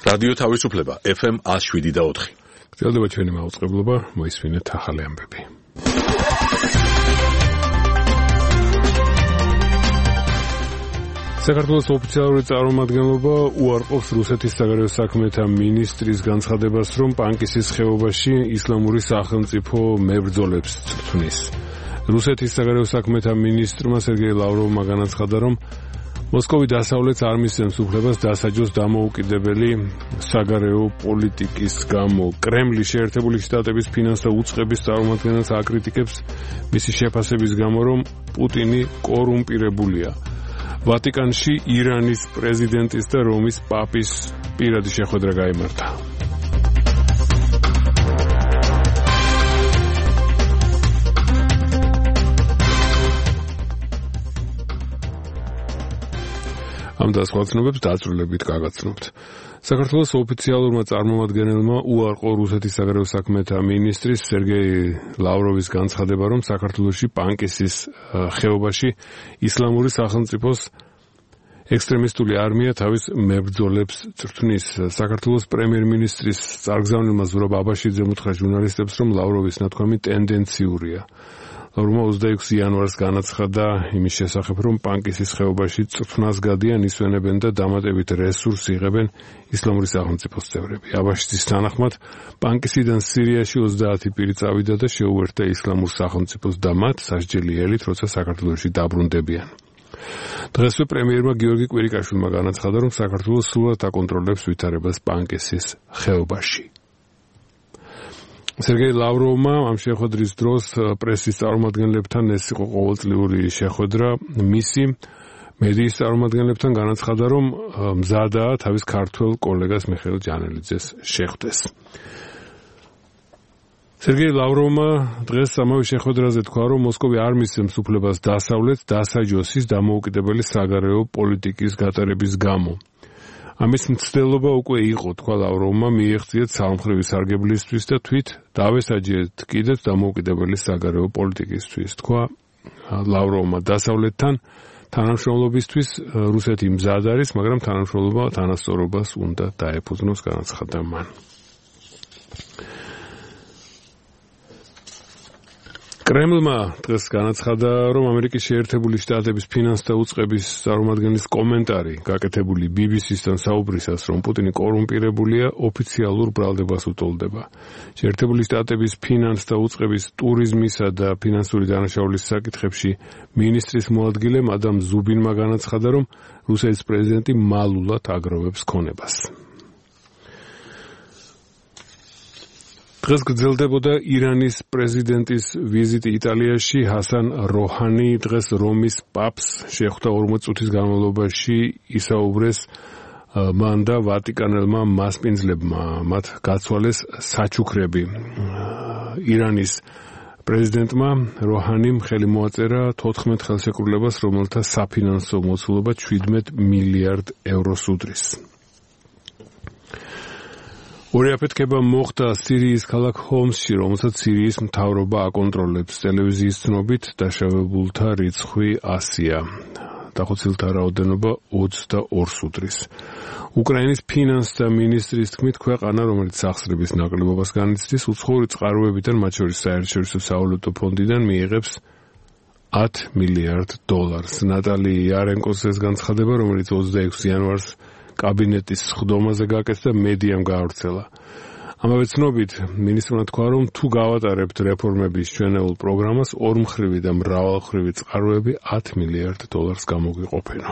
რადიო თავისუფლება FM 107.4. გრძელდება ჩვენი მაუწყებლობა, მოისმინეთ ახალი ამბები. საქართველოს ოფიციალური წარმომადგენლობა უარყოფს რუსეთის საგარეო საქმეთა მინისტრის განცხადებას, რომ პანკისის ხეობაში ისლამური სახელმწიფო მებრძოლებს წვრთნის. რუსეთის საგარეო საქმეთა მინისტრმა სერგეი ლავროვმა განაცხადა, რომ მოსკოვი დასავლეთს არ მისცემს უფლებას დასაჯოს დამოუკიდებელი საგარეო პოლიტიკის გამო. კრემლი შეერთებული შტატების ფინანსთა უწყების წარმომადგენელს აკრიტიკებს მისი შეფასების გამო, რომ პუტინი კორუმპირებულია. ვატიკანში ირანის პრეზიდენტის და რომის პაპის პირადი შეხვედრა გაიმართა. ამ და სხვა ცნობებს დაწვრილებით გაგაცნობთ. საქართველოს ოფიციალურმა წარმომადგენელმა უარყო რუსეთის საგარეო საქმეთა მინისტრის სერგეი ლავროვის განცხადება, რომ საქართველოში პანკისის ხეობაში ისლამური სახელმწიფოს ექსტრემისტული არმია თავის მებრძოლებს წვრთნის. საქართველოს პრემიერ-მინისტრის წარგზავნილმა ზურაბ აბაშიძემ უთხრა ჟურნალისტებს, რომ ლავროვის ნათქვამი ტენდენციურია. ლავროვმა 26 იანვარს განაცხადა იმის შესახებ, რომ პანკისის ხეობაში წვრთნას გადიან, ისვენებენ და დამატებით რესურსს იღებენ ისლამური სახელმწიფოს წევრები. აბაშიძის თანახმად, პანკისიდან სირიაში 30 პირი წავიდა და შეუერთდა ისლამურ სახელმწიფოს და მათ სასჯელი ელით, როცა საქართველოში დაბრუნდებიან. დღესვე პრემიერმა გიორგი კვირიკაშვილმა განაცხადა, რომ საქართველოს სრულად აკონტროლებს ვითარებას პანკისის ხეობაში. სერგეი ლავროვმა ამ შეხვედრის დროს პრესის წარმომადგენლებთან ეს იყო ყოველწლიური შეხვედრა. მისი მედიის წარმომადგენლებთან განაცხადა, რომ მზადაა თავის ქართველ კოლეგას მიხეილ ჯანელიძეს შეხვდეს. სერგეი ლავროვმა დღეს ამავე შეხვედრაზე თქვა, რომ მოსკოვი არ მისცემს უფლებას დასავლეთს დასაჯოს ის დამოუკიდებელი საგარეო პოლიტიკის გატარების გამო. ამის მცდელობა უკვე იყო, თქვა ლავროვმა, მიიღწიეთ სამხრივი სარგებლისთვის და თვით დავესაჯეთ კიდეც დამოუკიდებელი საგარეო პოლიტიკისთვის. თქვა ლავროვმა, დასავლეთთან თანამშრომლობისთვის რუსეთი მზად არის, მაგრამ თანამშრომლობა თანასწორობას უნდა დაეფუძნოს, განაცხადა მან. კრემლმა დღეს განაცხადა, რომ ამერიკის შეერთებული შტატების ფინანსთა უწყების წარმომადგენლის კომენტარი გაკეთებული BBC-სთან საუბრისას, რომ პუტინი კორუმპირებულია, ოფიციალურ ბრალდებას უტოლდება. შეერთებული შტატების ფინანსთა უწყების ტურიზმისა და ფინანსური დანაშაულის საკითხებში მინისტრის მოადგილე მადამ ზუბინმა განაცხადა, რომ რუსეთის პრეზიდენტი მალულად აგროვებს ქონებას. დღეს გრძელდებოდა ირანის პრეზიდენტის ვიზიტი იტალიაში. ჰასან როჰანი დღეს რომის პაპს შეხვდა 40 წუთის განმავლობაში, ისაუბრეს მან და ვატიკანელმა მასპინძლებმა. მათ გაცვალეს საჩუქრები. ირანის პრეზიდენტმა როჰანიმ ხელი მოაწერა 14 ხელშეკრულებას, რომელთა საფინანსო მოცულობა 17 მილიარდ ევროს უდრის. ორი აფეთქება მოხდა სირიის ქალაქ ჰომსში, რომელსაც სირიის მთავრობა აკონტროლებს. ტელევიზიის ცნობით დაშავებულთა რიცხვი 100-ია. დახოცილთა რაოდენობა 22-ს უდრის. უკრაინის ფინანსთა მინისტრის თქმით, ქვეყანა, რომელიც სახსრების ნაკლებობას განიცდის, უცხოური წყაროებიდან, მათ შორის საერთაშორისო სავალუტო ფონდიდან მიიღებს $10 მილიარდ. ნატალი იარენკოს ეს განცხადება, რომელიც 26 იანვარს კაბინეტის სხდომაზე გაკეთდა, მედიამ გაავრცელა. ამავე ცნობით, მინისტრმა თქვა, რომ თუ გავატარებთ რეფორმების ჩვენეულ პროგრამას, ორმხრივი და მრავალმხრივი წყაროები $10 მილიარდ გამოგვიყოფენო.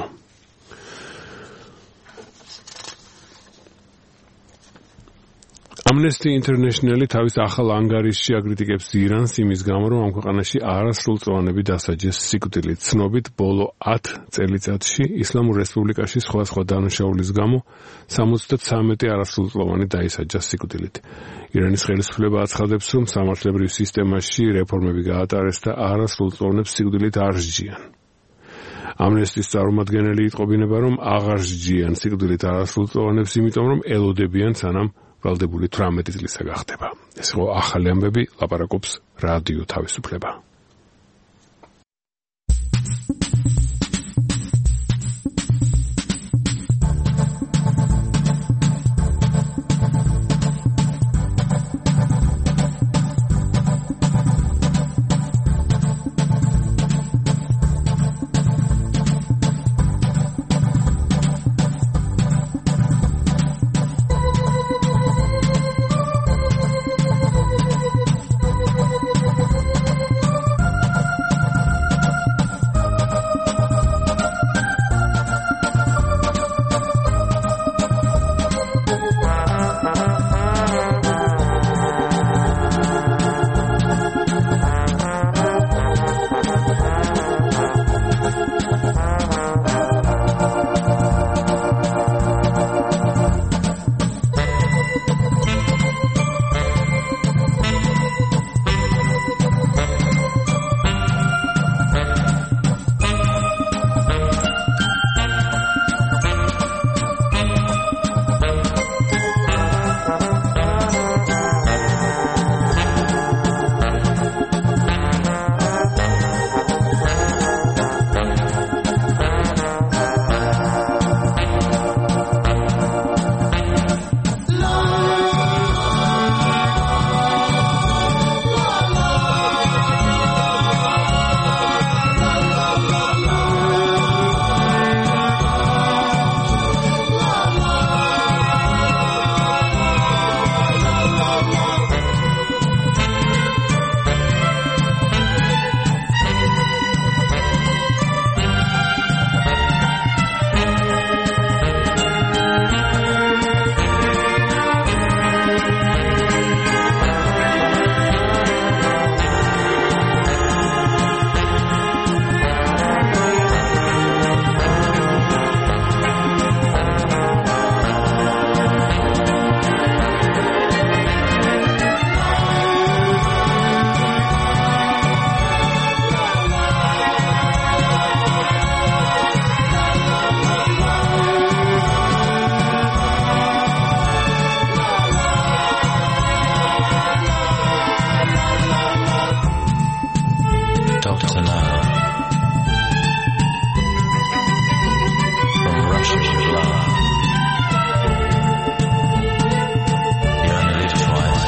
Amnesty International-ი თავის ახალ ანგარიშში აკრიტიკებს ირანს იმის გამო, რომ ამ ქვეყანაში არასრულწლოვანები დასაჯეს სიკვდილით. ცნობით, ბოლო 10 წელიწადში ისლამურ რესპუბლიკაში სხვადასხვა დანაშაულის გამო 73 არასრულწლოვანი დაისაჯა სიკვდილით. ირანის ხელისუფლება აცხადებს, რომ სამართლებრივ სისტემაში რეფორმები გაატარეს და არასრულწლოვანებს სიკვდილით არ სჯიან. Amnesty-ის წარმომადგენელი იტყობინება, რომ აღარ სჯიან სიკვდილით არასრულწლოვანებს, იმიტომ რომ ელოდებიან სანამ ვალდებული 18 წლისა გახდება. ეს იყო ახალი ამბები, ლაპარაკობს რადიო თავისუფლება. to know. From rushes of love, you only live twice.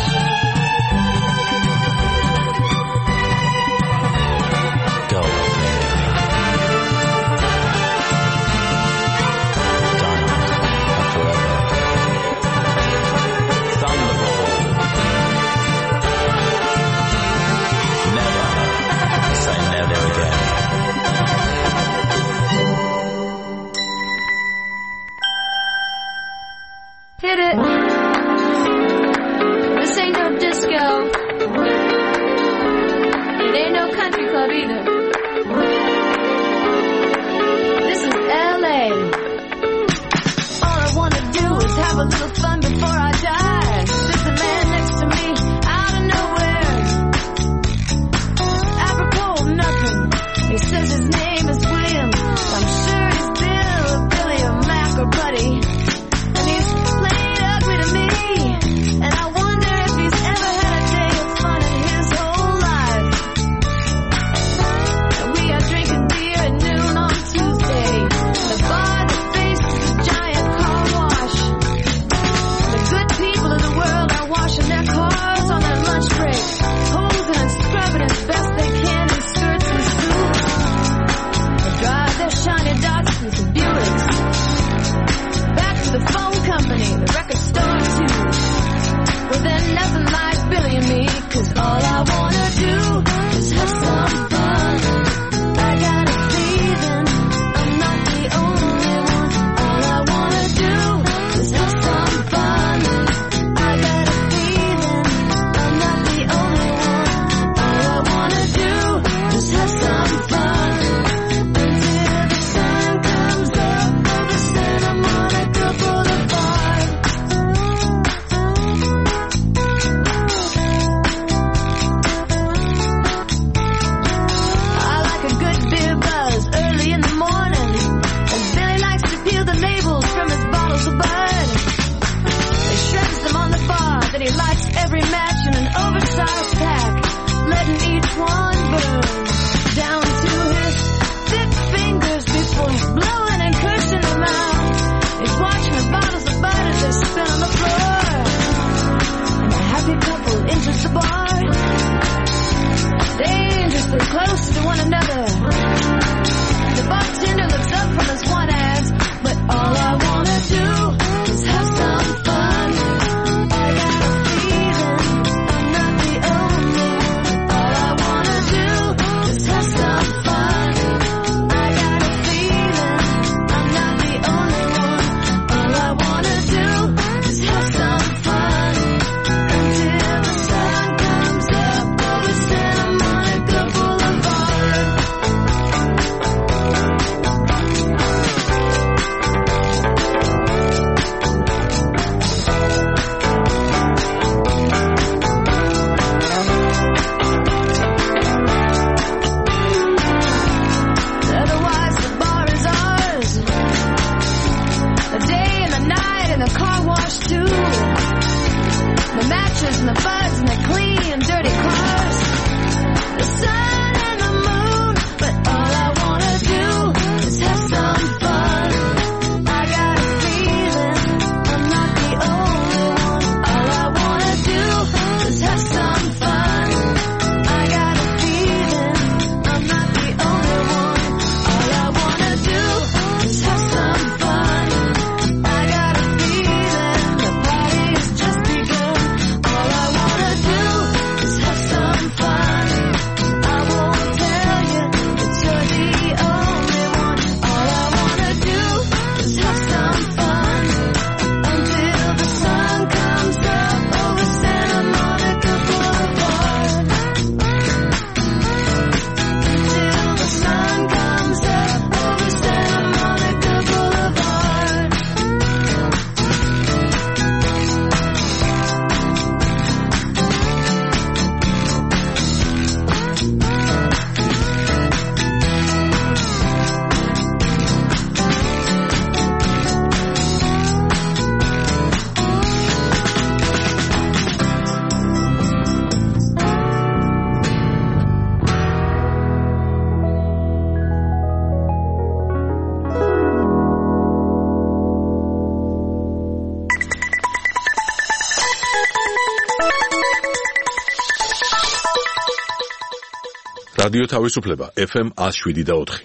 Go there. Diamonds are forever. Thunderball. Never say never again. Hit it. This ain't no disco. It ain't no country club either. This is LA. All I wanna do is have a little fun before I die. There's a man next to me out of nowhere. Apropos nothing. He says his name is William. I'm sure he's Bill or Billy or Mac or Buddy. And he's played ugly to me. And I wonder if he's ever had a day of fun in his whole life. And we are drinking beer at noon on Tuesday. The bar that faces the giant car wash. The good people of the world are washing their cars on their lunch break. Posing and scrubbing as best they can in skirts and suits. They drive their shiny Datsuns and Buicks. Back to the phone company, the record store too. Well, they're nothing like Billy and me, 'cause all I wanna do is have some fun. I got a feeling I'm not the only one. All I wanna do is have some fun. I got a feeling I'm not the only one. All I wanna do is have some fun. Until the sun comes up over Santa Monica Boulevard. I like a good beer buzz early in the morning. And Billy likes to peel the labels from his bottles of Bud. He shreds them on the bar, then he lights every match in an oversized pack, letting each one burn down to his thick fingers before blowing and cursing them out. He's watching the bottles of Bud as they spin on the floor. And a happy couple enters the bar, dangerously close to one another. The bartender looks up from his one ass, but all I wanna do is have some fun. I got a feeling I'm not the only one. All I wanna do is have some fun. I got a feeling I'm not the only one. All I wanna do is have some fun. Until the sun comes up over Santa Monica Boulevard. რადიო თავისუფლება FM 107.4.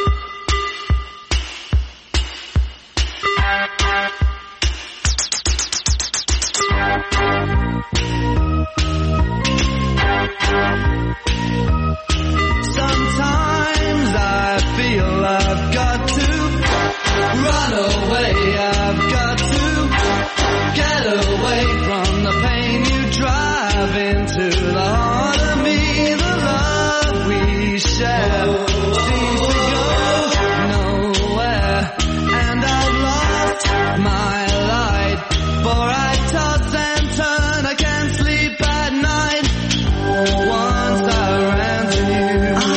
Sometimes I feel I've got to run away, I've got to get away from the pain you drive into the heart of me. The love we share seems to go nowhere, and I've lost my light, for I toss and turn, I can't sleep at night. Once I ran to you,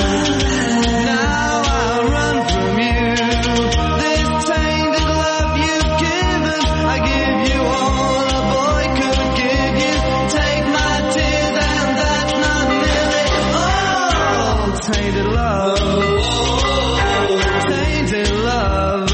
now I run from you. This tainted love you've given, I give you all a boy could give you. Take my tears and that's not nearly all. Tainted love, tainted love.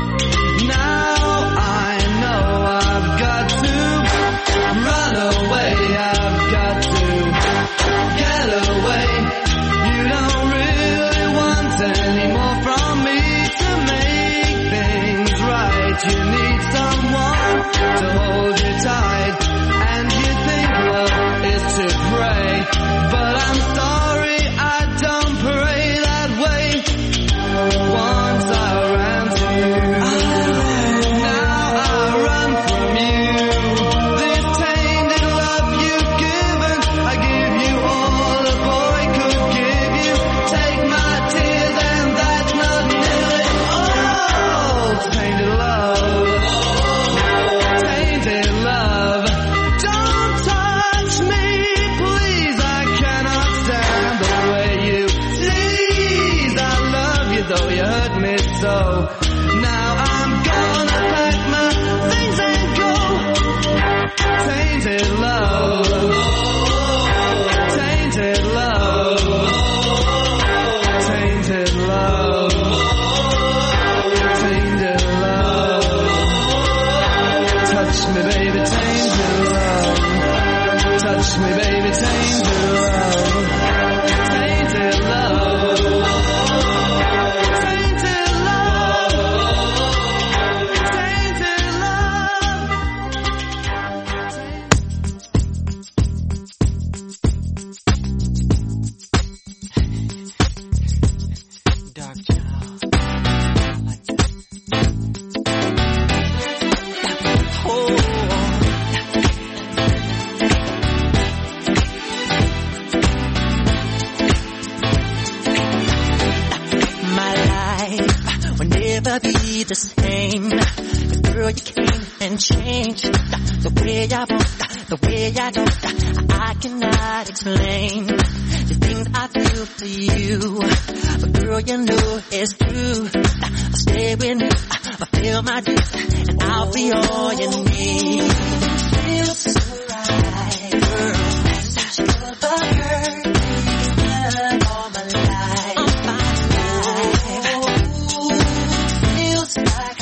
Now I know I've got to run away, I've got to get away. You don't really want any more from me to make things right. You need someone to hold you tight, and you think love is to pray, but I'm sorry, I don't pray that way. Once I ran to you, now I run from you. This tainted love you've given, I give you all a boy could give you. Take my tears and that's not nearly all. Tainted love, tainted love. Don't touch me, please, I cannot stand the way you tease. I love you though you hurt me so. Now I'm gonna pack my things and go. Tainted love, tainted love, tainted love, tainted love. Touch me, baby, tainted love. Touch me, baby, tainted love. Tainted love, tainted never be the same. But girl, you came and changed the way I walk, the way I talk. I cannot explain the things I feel for you. But girl, you know it's true. I'll stay with you, I'll feel my dreams, and I'll be all you need. Feels so right, girl. Such love for her. All my life. Feels like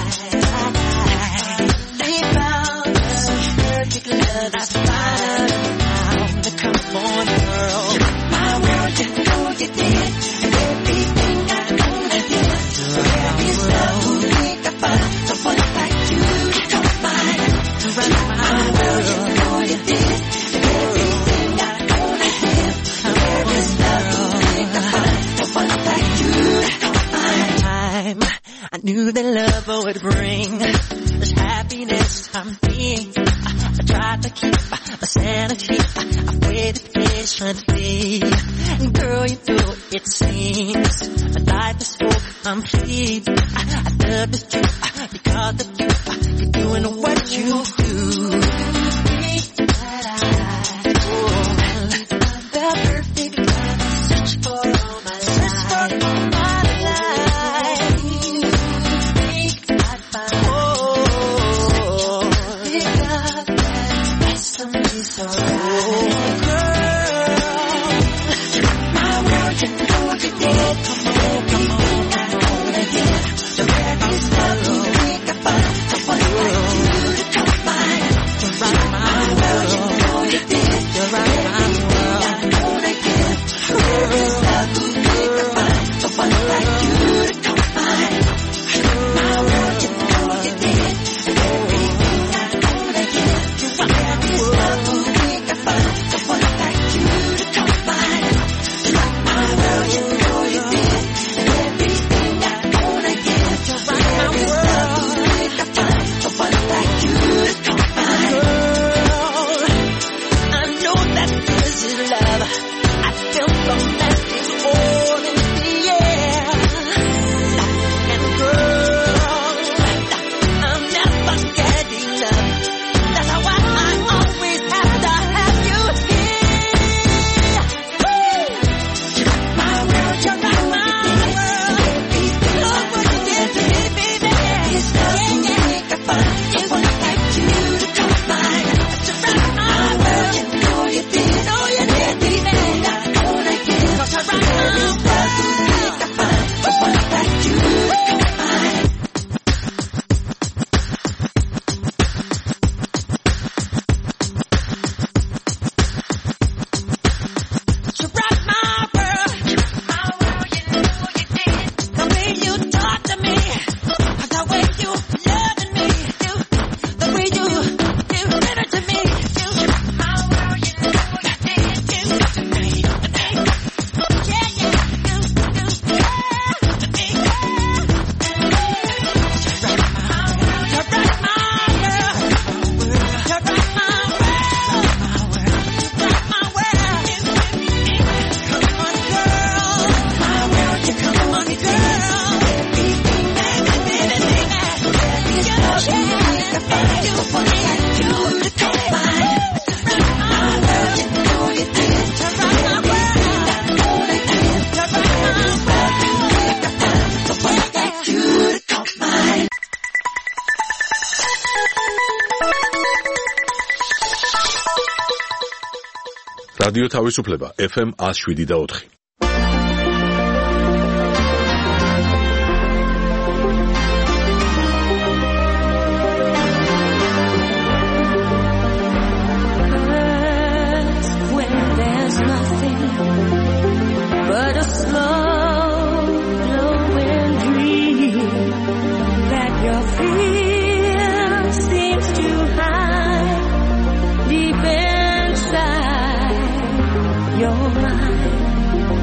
they found some perfect love that's fine now. Come on, girl. You rock my world, you know you did. And everything I gonna give. So there is love who think I find someone like you. Come on, to rock my world, you know you did. And everything I gonna give. So there is love who think I find someone like you. Come on. I knew that love would bring this happiness I'm being. I tried to keep my sanity. I waited patiently. And girl, you know it seems my life is so complete. I love this truth because of you. You're doing what you do. The perfect love, search for all my life. So right. Oh, girl, my world, you know you did. Come on, I'm gonna get. So there is love you think about. Someone like you to come by. რადიო თავისუფლება FM 107.4. When there's nothing but a slow glowing dream that your fear seems to hide deep inside your mind.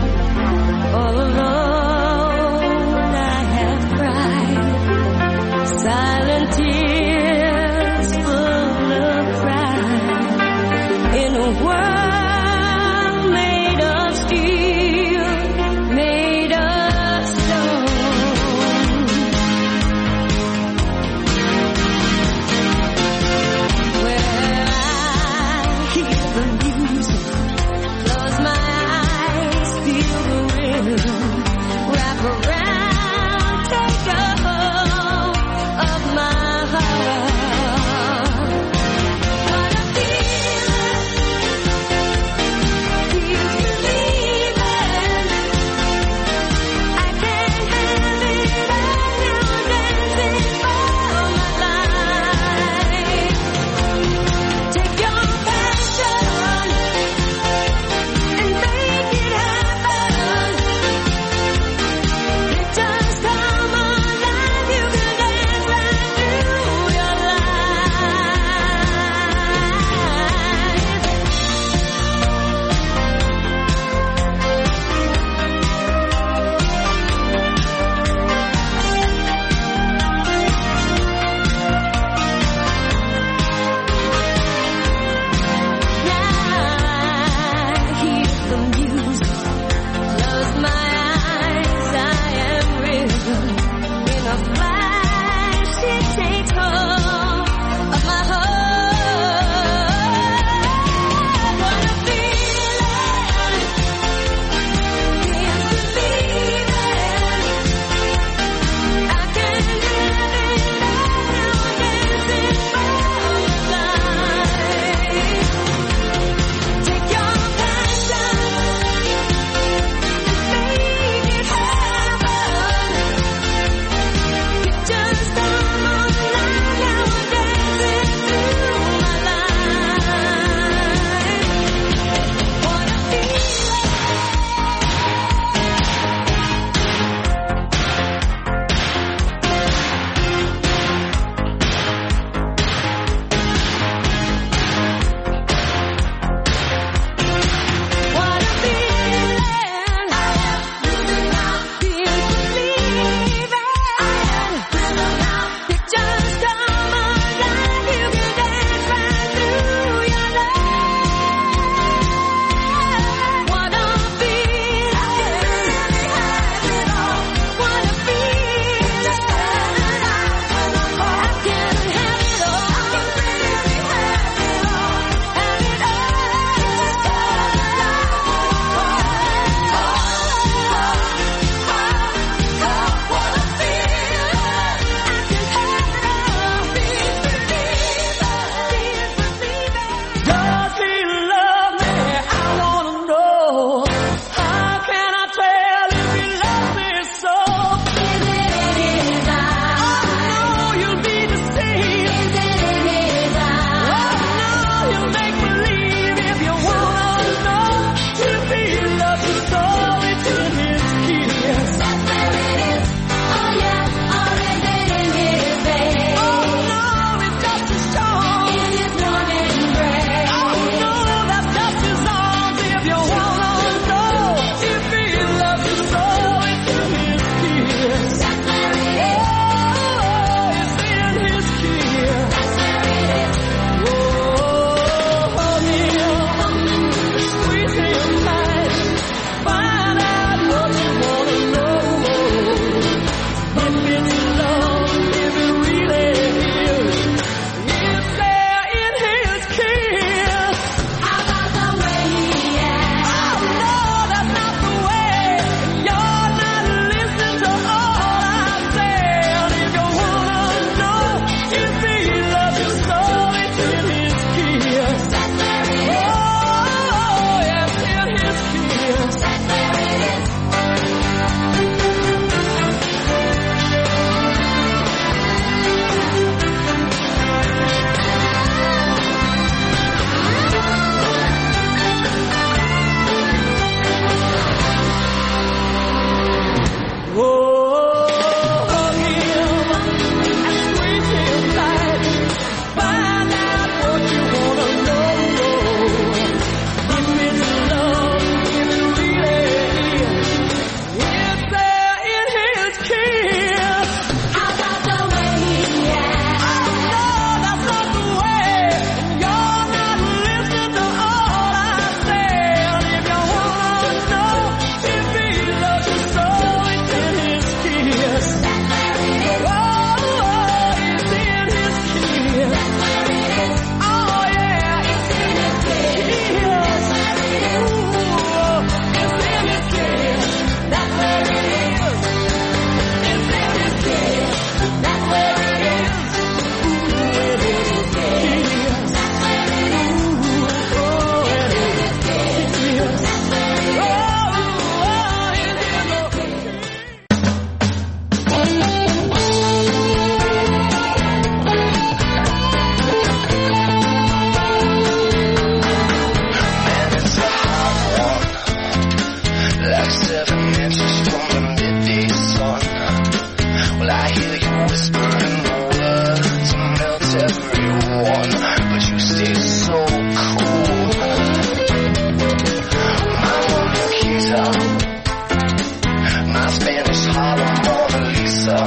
Spanish Harlem Mona Lisa.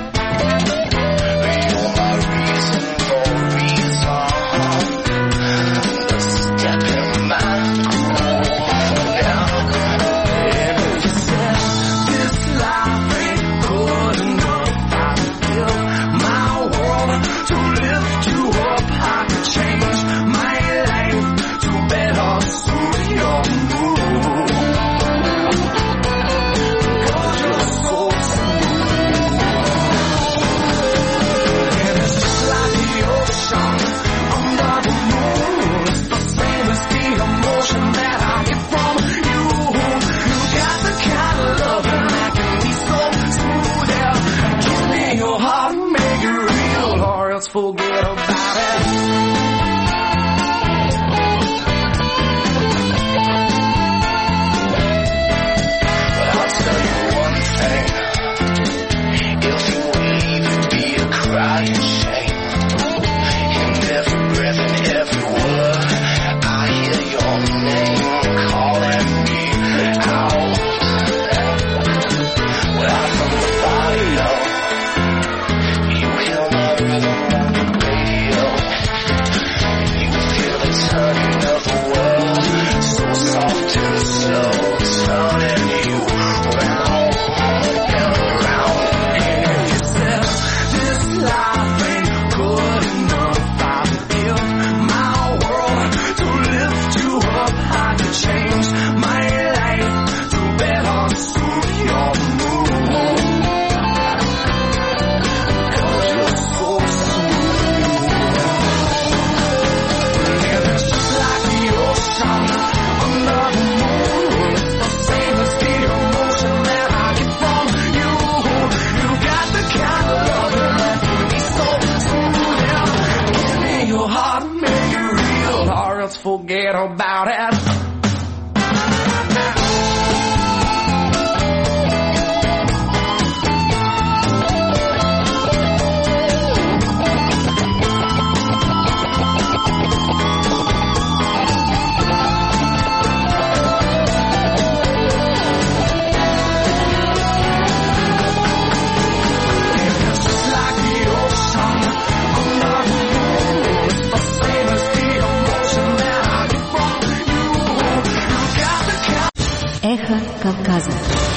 You're my reason for a reason. The step in my groove now. And you said this life ain't good enough. I built my world to lift you up. I could change my life to better suit your mood. 'Cause you're so smooth. And it's just like the ocean under the moon. It's the same as the emotion that I get from you. You got the kind of loving that can be so smooth. Yeah, give me your heart, make it real, or else forget about it. But I'll tell you one thing. If you leave, it'd be a crying shame. In every breath and every word, I hear your name calling me out. Well, from the body, you hear my rhythm on the radio. You feel the turning of the world, so soft and slow, turning you round and around. And you said this life ain't good enough. I built my world to lift you up. I could change my life to better suit your mood. 'Cause you're so smooth. And it's just like the ocean under the moon. It's the same as the emotion that I get from you. You got the kind of loving that can be so smooth. Yeah. Give me your heart, make it real, or else forget about it. It's just like the ocean under the moon. It's the same as the emotion that I get from you. You got the kind. Эхо Кавказа.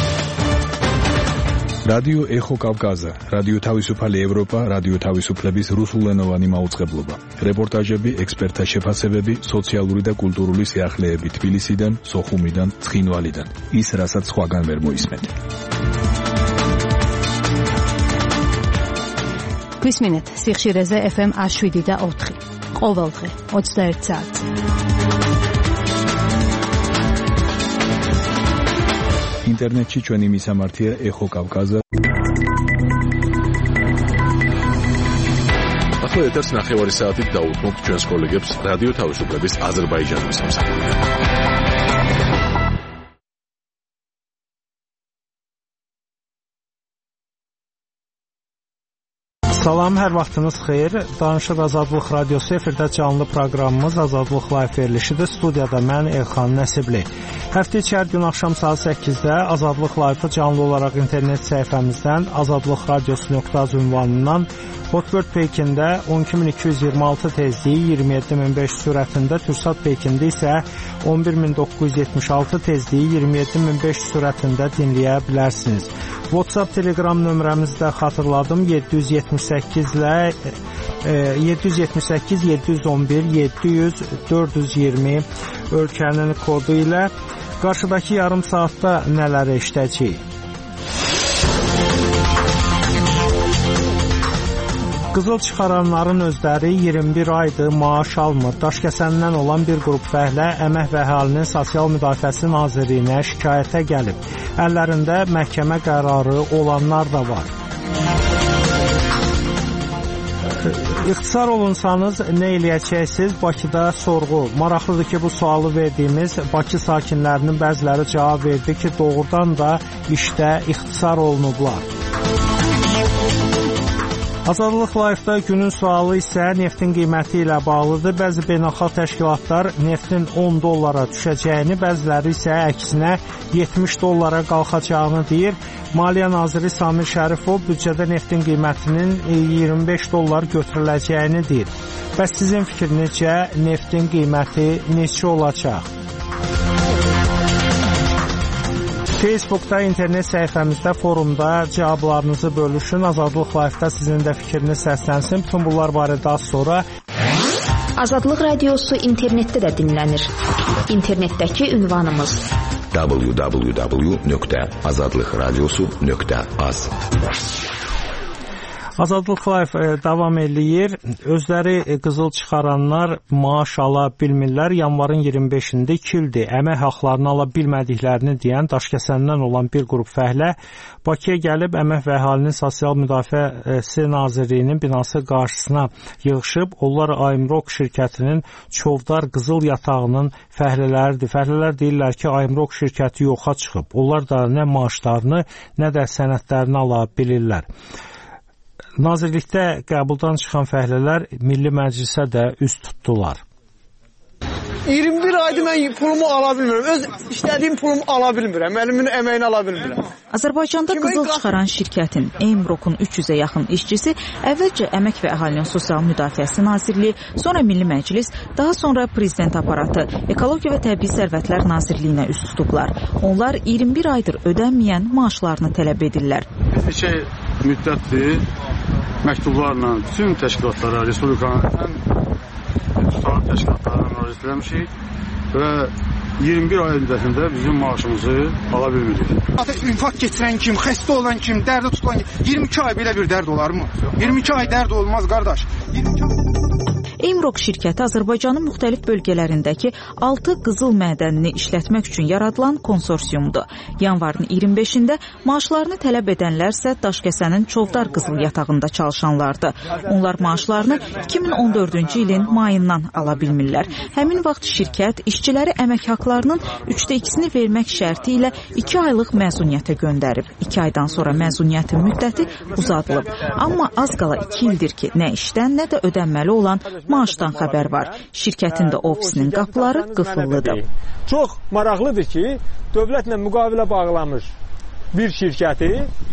რადიო ეხო კავკაზა, რადიო თავისუფალი ევროპა, რადიო თავისუფლების რუსულენოვანი მაუწყებლობა. რეპორტაჟები, ექსპერტთა შეფასებები, სოციალური და კულტურული სიახლეები თბილისიდან, სოხუმიდან, ცხინვალიდან. ის, რასაც სხვაგან ვერ მოისმენთ. გვისმინეთ სიხშირეზე FM 107.4. ყოველდღე 21 საათს. ინტერნეტში ჩვენი მისამართია ეხო კავკაზა. ახლა ეთერს 9 საათით დაუთმობთ ჩვენს კოლეგებს რადიო თავისუფლების აზერბაიჯანის სამსახურიდან. Salam, hər vaxtınız xeyir. Danışıq Azadlıq Radiosu efirdə canlı proqramımız Azadlıq Live verilişidir. Studiyada mən Elxan Nəsibli. Həftə içi hər gün axşam saat 8-də Azadlıq Live-ı canlı olaraq internet səhifəmizdən azadlıqradiosu.az ünvanından Hotbird peykində 12226 tezliyi 27500 sürətində, Türksat peykində isə 11976 tezliyi 27500 sürətində dinləyə bilərsiniz. WhatsApp, Telegram nömrəmizi də xatırladım. 778 711 700 420 ölkənin kodu ilə qarşıdakı yarım saatda nələr eşidəcəyik? Qızıl çıxaranların özləri 21 aydır maaş almır. Daşkəsəndən olan bir qrup fəhlə Əmək və Əhalinin Sosial Müdafiəsi Nazirliyinə şikayətə gəlib. Əllərində məhkəmə qərarı olanlar da var. İxtisar olunsanız nə eləyəcəksiniz? Bakıda sorğu. Maraqlıdır ki, bu sualı verdiyimiz Bakı sakinlərinin bəziləri cavab verdi ki, doğrudan da işdə ixtisar olunublar. Azadlıq Live-da günün sualı isə neftin qiyməti ilə bağlıdır. Bəzi beynəlxalq təşkilatlar neftin 10 dollara düşəcəyini, bəziləri isə əksinə 70 dollara qalxacağını deyir. Maliyyə naziri Samir Şərifov büdcədə neftin qiymətinin 25 dollar götürüləcəyini deyir. Bəs sizin fikrinizcə neftin qiyməti neçə olacaq? Facebookda, internet səhifəmizdə, forumda cavablarınızı bölüşün. Azadlıq Live-da sizin də fikriniz səslənsin. Bütün bunlar barədə az sonra. Azadlıq radiosu internetdə də dinlənir. İnternetdəki ünvanımız www.azadlıqradiosu.az. Azadlıq Live davam eləyir. Özləri qızıl çıxaranlar maaş ala bilmirlər. Yanvarın 25-də 2 ildir əmək haqlarını ala bilmədiklərini deyən Daşkəsəndən olan bir qrup fəhlə Bakıya gəlib Əmək və Əhalinin Sosial Müdafiəsi Nazirliyinin binası qarşısına yığışıb. Onlar Aymroq şirkətinin Çovdar qızıl yatağının fəhlələridir. Fəhlələr deyirlər ki, Aymroq şirkəti yoxa çıxıb. Onlar da nə maaşlarını, nə də sənədlərini ala bilirlər. Nazirlikdə qəbuldan çıxan fəhlələr Milli Məclisə də üst tutdular. 21 aydır mən pulumu ala bilmirəm. Öz işlədiyim pulumu ala bilmirəm. Əlimin əməyini ala bilmirəm. Azərbaycanda qızıl çıxaran şirkətin Aymroqun 300-ə yaxın işçisi əvvəlcə Əmək və Əhalinin Sosial Müdafiəsi Nazirliyi, sonra Milli Məclis, daha sonra Prezident aparatı, Ekologiya və Təbii Sərvətlər Nazirliyinə üst tutublar. Onlar 21 aydır ödənməyən maaşlarını tələb edirlər. Neçə müddətdir məktublarla bütün təşkilatlara, Respublikanın ən tutarlı təşkilatlarına müraciət etmişik və 21 ay müddətində bizim maaşımızı ala bilmirik. İnfak keçirən kim, xəstə olan kim, dərdə tutulan kim, 22 ay belə bir dərd olar mı? 22 ay dərd olmaz, qardaş. Aymroq şirkəti Azərbaycanın müxtəlif bölgələrindəki 6 qızıl mədənini işlətmək üçün yaradılan konsorsiumdur. Yanvarın 25-də maaşlarını tələb edənlərsə Daşkəsənin Çovdar qızıl yatağında çalışanlardır. Onlar maaşlarını 2014-cü ilin mayından ala bilmirlər. Həmin vaxt şirkət işçiləri əmək haqlarının 2/3-ni vermək şərti ilə 2 aylıq məzuniyyətə göndərib. 2 aydan sonra məzuniyyətin müddəti uzadılıb. Amma az qala 2 ildir ki, nə işdən, nə də ödənməli olan maaşdan xəbər var. Şirkətin də ofisinin qapıları qıfıllıdır. Çox maraqlıdır ki, dövlətlə müqavilə bağlamış bir şirkəti,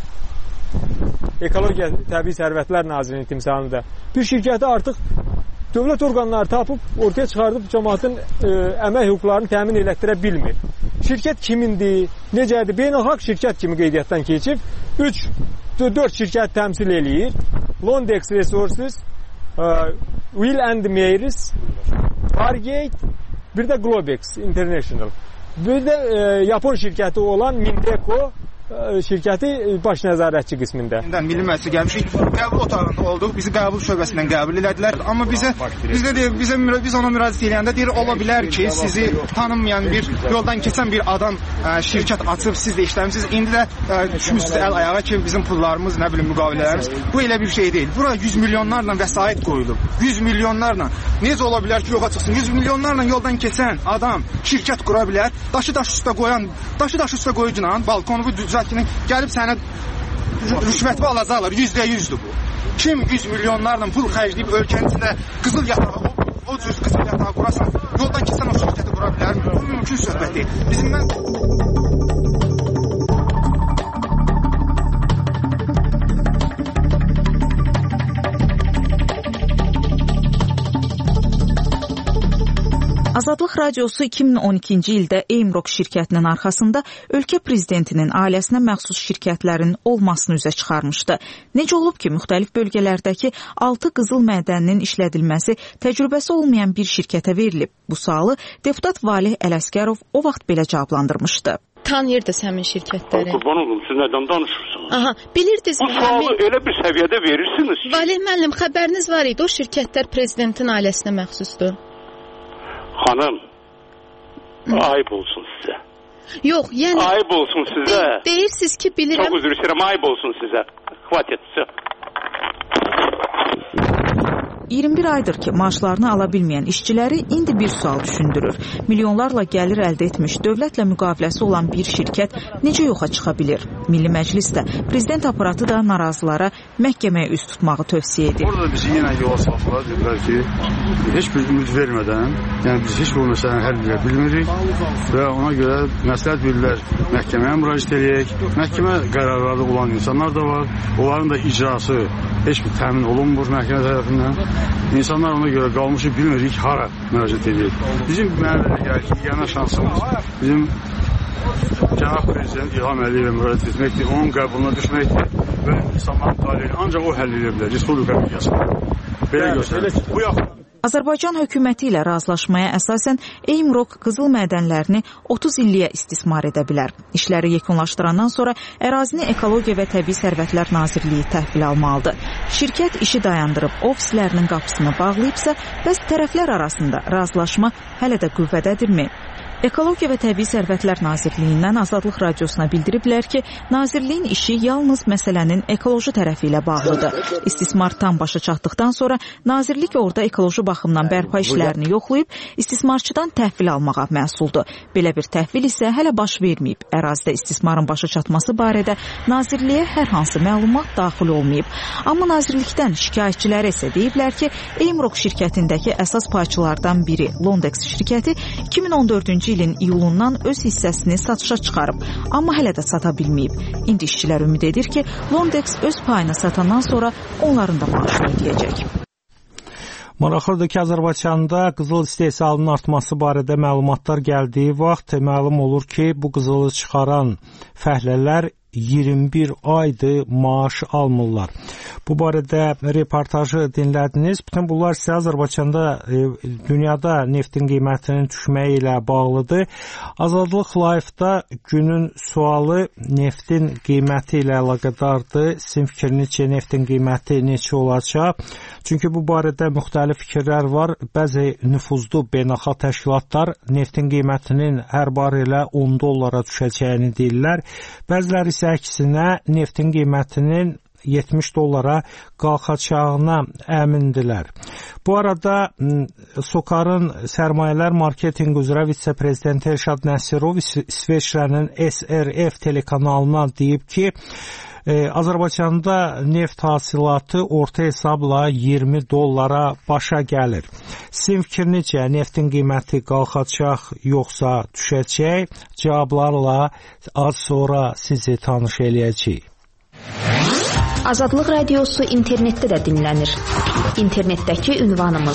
Ekologiya Təbii Sərvətlər Nazirliyinin timsalında, bir şirkəti artıq dövlət orqanları tapıb, ortaya çıxardıb cəmaatın əmək hüquqlarını təmin elətdirə bilmir. Şirkət kimindir, necədir? Beynəlxalq şirkət kimi qeydiyyatdan keçib, 4 şirkət təmsil eləyir. Londex Resources, Will and Meyers, Fargate, bir də Globex International. Bir də Yapon şirkəti olan Mindeko şirkəti baş nəzarətçi qismində. Milli Məclisə gəlmişik, qəbul otağında olduq, bizi qəbul şöbəsindən qəbul elədilər. Amma biz ona müraciət edəndə deyir, ola bilər ki, sizi tanınmayan bir, yoldan keçən bir adam şirkət açıb, siz də işləmişsiniz. İndi də düşmüşsünüz əl ayağa ki, bizim pullarımız, nə bilim, müqavilələrimiz. Bu elə bir şey deyil. Bura 100 milyonlarla vəsait qoyulub. 100 milyonlarla. Necə ola bilər ki, yoxa çıxsın? 100 milyonlarla yoldan keçən adam şirkət qura bilər. Daşı üstə qoyucunan, balkonu düzəltinin gəlib sənə rüşvətli alacaqlar. %100'dür bu. Kim 100 milyonlarla pul xərcləyib ölkənin içində qızıl yatağı, o cür qızıl yatağı qurasan, yoldan keçən o şirkəti qura bilər mi? Bu mümkün söhbət deyil. Azadlıq Radiosu 2012-ci ildə Aymroq şirkətinin arxasında ölkə prezidentinin ailəsinə məxsus şirkətlərin olmasını üzə çıxarmışdı. Necə olub ki, müxtəlif bölgələrdəki 6 qızıl mədəninin işlədilməsi təcrübəsi olmayan bir şirkətə verilib? Bu sualı deputat Valih Ələsgərov o vaxt belə cavablandırmışdı. Tanıyırdınız həmin şirkətləri? Qurban olum, siz nədən danışırsınız? Aha, bilirdiniz mi? Bu sualı elə bir səviyyədə verirsiniz ki. Valih müəllim, xəbəriniz var idi, o şirkətlər prezidentin ailəsinə məxsusdur. Xanım, ayıb olsun sizə. Yox, yəni... Ayıb olsun sizə. Deyirsiniz ki, bilirəm... Çox üzr istəyirəm, ayıb olsun sizə. Xvat etsin. 21 aydır ki maaşlarını ala bilməyən işçiləri indi bir sual düşündürür. Milyonlarla gəlir əldə etmiş, dövlətlə müqaviləsi olan bir şirkət necə yoxa çıxa bilir? Milli Məclisdə prezident aparatı da narazılara məhkəməyə üst tutmağı tövsiyə edir. Orada bizi yenə yola saldılar, dedilər ki, heç bir ümid vermədən, yəni biz heç bir məsələni həll edə bilmirik və ona görə məsləhət bilirlər, məhkəməyə müraciət edək. Məhkəmə qərarları olan insanlar da var, onların da icrası heç bir təmin olunmur məhkəmə tərəfindən. İnsanlar ona görə qalmışı bilmirik, hara müraciət edək. Bizim mənə gəlir ki, yana şansımız bizim Cənab Prezident İlham Əliyevə müraciət etməkdir, onun qəbuluna düşməkdir və insanların taleyini ancaq o həll edə bilər, Respublika miqyasında. Belə göstərir. Bu yaxın. Azərbaycan hökuməti ilə razılaşmaya əsasən Eymrok qızıl mədənlərini 30 illiyə istismar edə bilər. İşləri yekunlaşdırandan sonra ərazini Ekologiya və Təbii Sərvətlər Nazirliyi təhvil almalıdır. Şirkət işi dayandırıb ofislərinin qapısını bağlayıbsa, bəs tərəflər arasında razılaşma hələ də qüvvədədirmi? Ekologiya və Təbii Sərvətlər Nazirliyindən Azadlıq Radiosuna bildiriblər ki, Nazirliyin işi yalnız məsələnin ekoloji tərəfi ilə bağlıdır. İstismar tam başa çatdıqdan sonra Nazirlik orada ekoloji baxımdan bərpa işlərini yoxlayıb, istismarçıdan təhvil almağa məsuldur. Belə bir təhvil isə hələ baş verməyib. Ərazidə istismarın başa çatması barədə Nazirliyə hər hansı məlumat daxil olmayıb. Amma Nazirlikdən şikayətçiləri isə deyiblər ki, Eymrok şirkətindəki əsas payçılardan biri Londex şirkəti 2014-cü ilin iyulundan öz hissəsini satışa çıxarıb, amma hələ də sata bilməyib. İndi işçilər ümid edir ki, Londex öz payını satandan sonra onların da maaşını ödəyəcək. Maraqlıdır ki, Azərbaycanda qızıl istehsalının artması barədə məlumatlar gəldiyi vaxt məlum olur ki, bu qızılı çıxaran fəhlələr 21 aydır maaş almırlar. Bu barədə reportajı dinlədiniz. Bütün bunlar isə Azərbaycanda dünyada neftin qiymətinin düşməyi ilə bağlıdır. Azadlıq Live-da günün sualı neftin qiyməti ilə əlaqədardır. Sizin fikriniz ki, neftin qiyməti neçə olacaq? Çünki bu barədə müxtəlif fikirlər var. Bəzi nüfuzlu beynəlxalq təşkilatlar neftin qiymətinin hər barələ 10 dollara düşəcəyini deyirlər. Bəziləri isə əksinə neftin qiymətinin 70 dollara qalxacağına əmindilər. Bu arada SOCAR-ın sərmayələr marketinq üzrə vitse-prezidenti Elşad Nəsirov İsveçrənin SRF telekanalına deyib ki, Azərbaycanda neft hasilatı orta hesabla 20 dollara başa gəlir. Sizin fikrinizcə neftin qiyməti qalxacaq yoxsa düşəcək? Cavablarla az sonra sizi tanış eləyəcəyik. Azadlıq Radiosu internetdə də dinlənir. İnternetdəki ünvanımız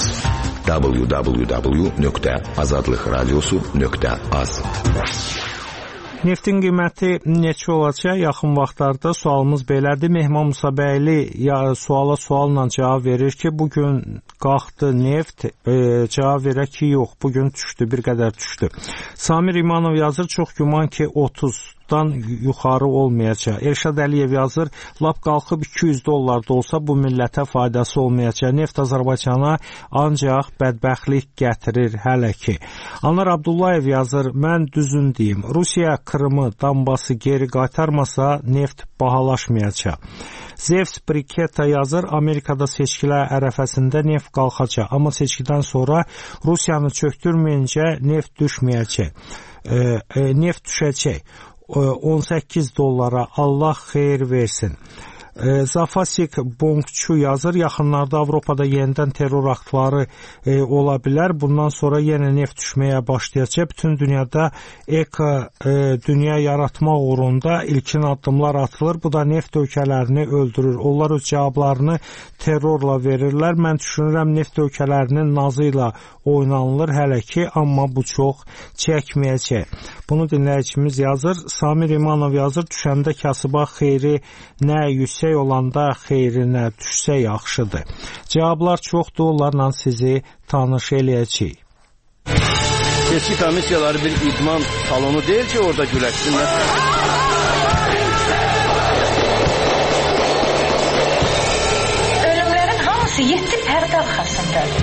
www.azadlıqradiosu.az. Neftin qiyməti neçə olacaq? Yaxın vaxtlarda sualımız belədir. Mehman Musabəyli suala sualla cavab verir ki, bugün qalxdı neft, cavab verək ki, yox, bugün düşdü, bir qədər düşdü. Samir İmanov yazır, çox güman ki, 30-dan yuxarı olmayacaq. Elşad Əliyev yazır, lap qalxıb 200 dollar da olsa bu millətə faydası olmayacaq. Neft Azərbaycana ancaq bədbəxtlik gətirir hələ ki. Anar Abdullayev yazır, mən düzün deyim, Rusiya Krımı, Donbası geri qaytarmasa neft bahalaşmayacaq. Zevs Briketa yazır, Amerikada seçkilər ərəfəsində neft qalxacaq, amma seçkidən sonra Rusiyanı çöktürməyincə neft düşməyəcək. Neft düşəcək 18 dollara, Allah xeyir versin. Zafasik Bonkçu yazır, yaxınlarda Avropada yenidən terror aktları ola bilər. Bundan sonra yenə neft düşməyə başlayacaq. Bütün dünyada dünya yaratmaq uğrunda ilkin addımlar atılır. Bu da neft ölkələrini öldürür. Onlar öz cavablarını terrorla verirlər. Mən düşünürəm neft ölkələrinin nazı ilə oynanılır hələ ki, amma bu çox çəkməyəcək. Bunu dinləyicimiz yazır. Samir İmanov yazır, düşəndə kasıba xeyri nə yüksək olanda xeyrinə düşsə yaxşıdır. Cavablar çoxdur, onlarla sizi tanış eləyəcəyik. Seçki komissiyaları bir idman salonu deyil ki, orada güləşsinlər. Ölümlərin hamısı 7 pərdə arxasındadır.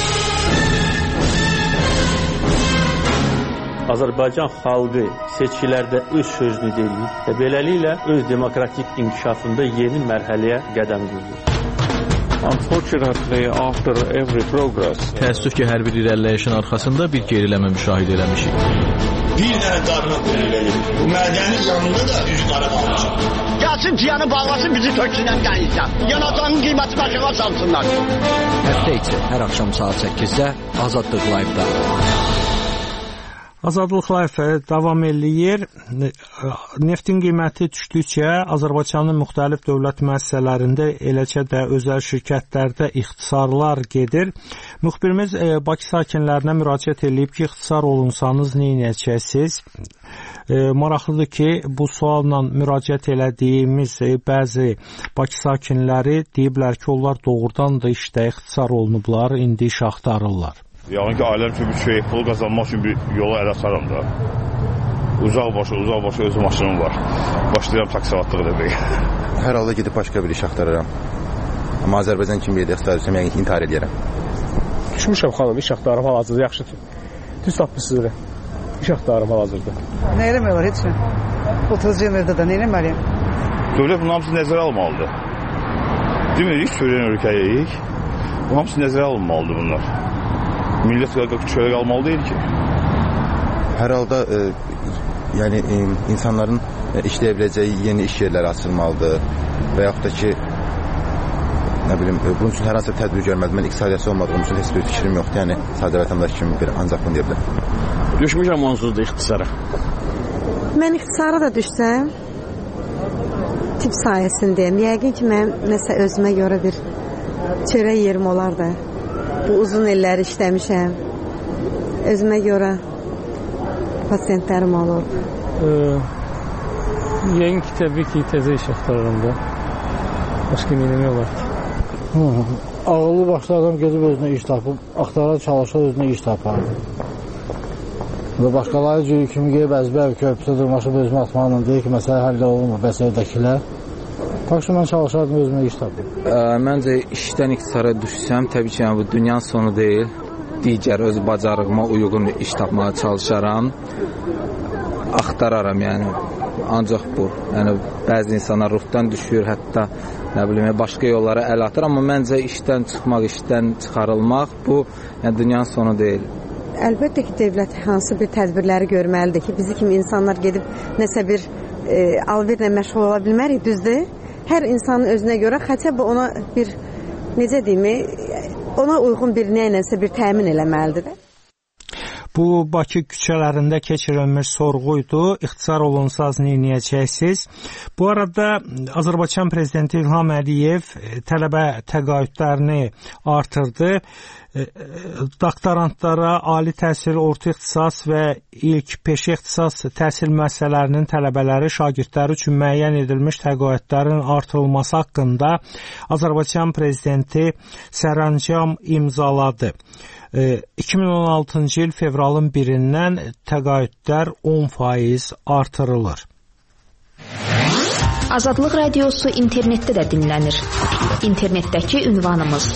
Azərbaycan xalqı seçkilərdə öz sözünü deyir və beləliklə öz demokratik inkişafında yeni mərhələyə qədəm qoyur. Unfortunately, after every progress, təəssüf ki, hər bir irəliləyişin arxasında bir geriləmə müşahidə eləmişik. Bir dənə qarnı qırılır. Bu mədənin yanında da üz qara qalmışıq. Gəlsin piyanı bağlasın, bizi töksünən qənizdən. Yanacağının qiyməti başına salsınlar. Həftə içi hər axşam saat 8-də Azadlıq Live-da. Azadlıq Live davam eləyir. Neftin qiyməti düşdükcə Azərbaycanın müxtəlif dövlət müəssisələrində, eləcə də özəl şirkətlərdə ixtisarlar gedir. Müxbirimiz Bakı sakinlərinə müraciət edib ki, ixtisar olunsanız nə edəcəksiniz? Maraqlıdır ki, bu sualla müraciət elədiyimiz bəzi Bakı sakinləri deyiblər ki, onlar doğrudan da işdə ixtisar olunublar, indi iş axtarırlar. Yağın ki, ailəm üçün bir şey pul qazanmaq üçün bir yola əl atarım da. Uzaq başa öz maşınım var. Başlayıram taksivatlıq demək. Hər halda gedib başqa bir iş axtarıram. Amma Azərbaycan kimi bir ixtisar etsəm, yəni intihar edərəm. Düşmüşəm xanım, iş axtarım hal-hazırda, yaxşı ki. Düz tapmışsınız. İş axtarım hal-hazırda. Nə eləmək var, heç mi? Oturacağım evdə də, nə eləməliyim? Dövlət bunun hamısı nəzərə almalıdır. Demirik, söyləyən ölkəyəyik. Bunun hamısı nəzərə alınmalıdır bunlar. Millət çörək almalı deyil ki. Hər halda yəni insanların işləyə biləcəyi yeni iş yerləri açılmalıdır və yaxud da ki, nə bilim, bunun üçün hər hansı tədbir görməlidir. Mən iqtisadiyyatçı olmadığım üçün heç bir fikrim yoxdur. Yəni, sadə vətəndaş kimi bir ancaq bunu deyə bilərəm. Düşmüşəm onsuz da ixtisara. Mən ixtisara da düşsəm, tip sayəsindəyim. Yəqin ki, mən nəsə özümə görə bir çörək yerim olar da. Bu uzun illər işləmişəm. Özümə görə pasiyentlərim olur. Yəqin ki, təbii ki, təzə iş axtarıram da. Başqa minəmək olar ki. Ağıllı başlı adam gedib özünə iş tapıb, axtarar, çalışır, özünə iş tapar. Və başqaları cürü kimi qeyb əzbər körpüdə durmaşıb özümə atmaqla deyir ki, məsələ həllə olunmur, bəs evdəkilər. Baxşı, mən çalışardım, özümə iş tapıb. Məncə, işdən ixtisara düşsəm, təbii ki, bu dünyanın sonu deyil. Digər öz bacarığıma uyğun iş tapmağa çalışaram. Axtararam, yəni. Ancaq bu. Yəni, bəzi insanlar ruhdan düşür, hətta, nə bilim, başqa yollara əl atır. Amma məncə, işdən çıxmaq, işdən çıxarılmaq, bu, yəni, dünyanın sonu deyil. Əlbəttə ki, dövlət hansı bir tədbirləri görməlidir ki, bizi kimi insanlar gedib nəsə bir alverlə məşğul ola bilmərik, düzdür? Hər insanın özünə görə xətəbə ona bir, necə deyim, ona uyğun bir nəyləsə bir təmin eləməlidir də. Bu, Bakı küçələrində keçirilmiş sorğuydu. İxtisar olunsaz nə edəcəksiniz? Bu arada Azərbaycan Prezidenti İlham Əliyev tələbə təqaüdlərini artırdı. Doktorantlara ali təhsil, orta ixtisas və ilk peşə ixtisas təhsil müəssisələrinin tələbələri, şagirdləri üçün müəyyən edilmiş təqaüdlərin artırılması haqqında Azərbaycan Prezidenti sərəncam imzaladı. 2016-cı il fevralın 1-dən təqaüdlər 10% artırılır. Azadlıq Radiosu internetdə də dinlənir. İnternetdəki ünvanımız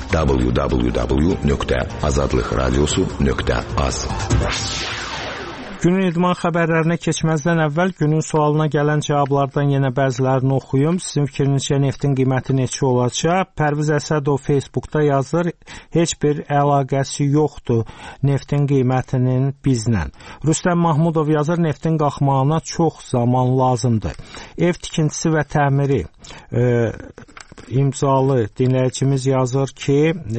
www.azadlıqradiosu.az. Günün idman xəbərlərinə keçməzdən əvvəl günün sualına gələn cavablardan yenə bəzilərini oxuyum. Sizin fikrinizcə neftin qiyməti neçə olacaq? Pərviz Əsədov Facebookda yazır, heç bir əlaqəsi yoxdur neftin qiymətinin bizlə. Rüstəm Mahmudov yazır, neftin qalxmağına çox zaman lazımdır. Ev tikintisi və təmiri imzalı dinləyicimiz yazır ki,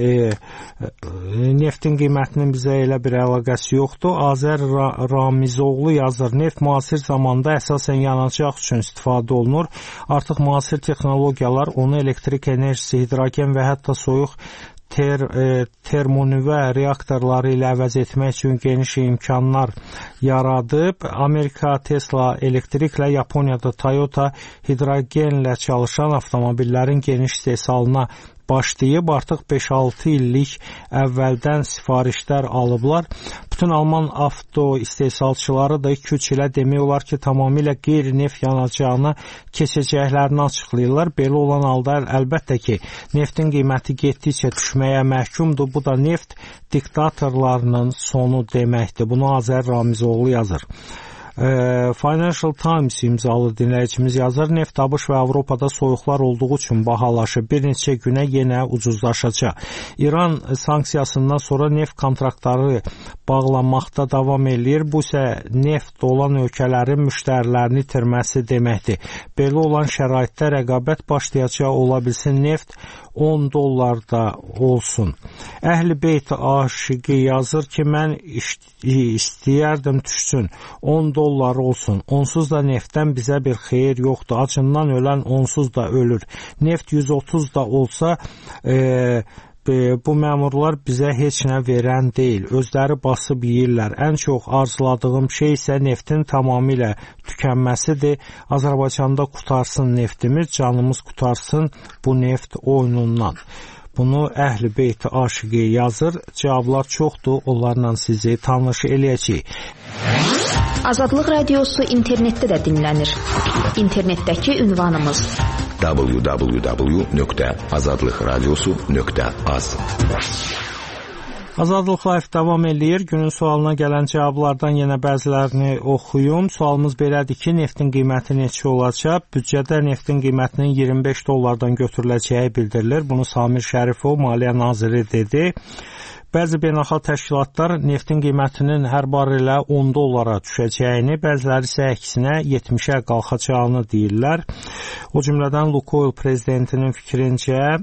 neftin qiymətinin bizə elə bir əlaqəsi yoxdur. Azər Ramizoğlu yazır, neft müasir zamanda əsasən yanacaq üçün istifadə olunur. Artıq müasir texnologiyalar onu elektrik enerjisi, hidrogen və hətta soyuq termonüvə reaktorları ilə əvəz etmək üçün geniş imkanlar yaradıb. Amerika Tesla elektriklə, Yaponiyada Toyota hidrogenlə çalışan avtomobillərin geniş istehsalına başlayıb. Artıq 5-6 illik əvvəldən sifarişlər alıblar. Bütün Alman avto istehsalçıları da 2-3 ilə demək olar ki, tamamilə qeyri-neft yanacağına keçəcəklərini açıqlayırlar. Belə olan halda əlbəttə ki, neftin qiyməti getdikcə düşməyə məhkumdur. Bu da neft diktatorlarının sonu deməkdir. Bunu Azər Ramizoğlu yazır. Financial Times imzalı dinləyicimiz yazır, neft ABŞ və Avropada soyuqlar olduğu üçün bahalaşıb, bir neçə günə yenə ucuzlaşacaq. İran sanksiyasından sonra neft kontraktları bağlanmaqda davam eləyir. Bu isə neft olan ölkələrin müştərilərini itirməsi deməkdir. Belə olan şəraitdə rəqabət başlayacaq, ola bilsin neft $10 olsun. Əhl-i Beyt aşiqi yazır ki, mən istəyərdim düşsün, $10 olsun. Onsuz da neftdən bizə bir xeyir yoxdur. Acından ölən onsuz da ölür. Neft 130 da olsa bu məmurlar bizə heç nə verən deyil. Özləri basıb yeyirlər. Ən çox arzuladığım şey isə neftin tamamilə tükənməsidir. Azərbaycanda qutarsın neftimiz, canımız qutarsın bu neft oyunundan. Bunu Əhl-i Beyt aşiqi yazır. Cavablar çoxdur. Onlarla sizi tanış eləyəcəyik. Azadlıq radiosu internetdə də dinlənir. İnternetdəki ünvanımız www.azadlıqradiosu.az. Azadlıq Live davam eləyir. Günün sualına gələn cavablardan yenə bəzilərini oxuyum. Sualımız belədir ki, neftin qiyməti neçə olacaq? Büdcədə neftin qiymətinin $25 götürüləcəyi bildirilir. Bunu Samir Şərifov, Maliyyə Naziri dedi. Bəzi beynəlxalq təşkilatlar neftin qiymətinin hər barrelə $10 düşəcəyini, bəziləri isə əksinə 70-ə qalxacağını deyirlər. O cümlədən Lukoil prezidentinin fikrincə